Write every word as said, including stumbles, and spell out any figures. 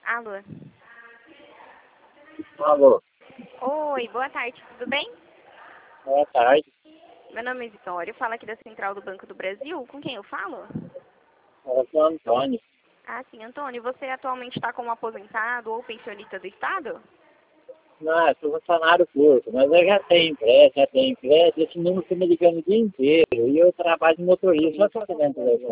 Alô. Alô, Oi, boa tarde, tudo bem? boa tarde. Meu nome é Vitória, eu falo aqui da Central do Banco do Brasil. Com quem eu falo? Eu sou Antônio. Ah, sim, Antônio. Você atualmente está como aposentado ou pensionista do Estado? Não, eu sou funcionário público, mas eu já tenho empréstimo, já tenho empréstimo. Esse número fica me ligando o dia inteiro. E eu trabalho de motorista, só que eu tô dentro do telefone.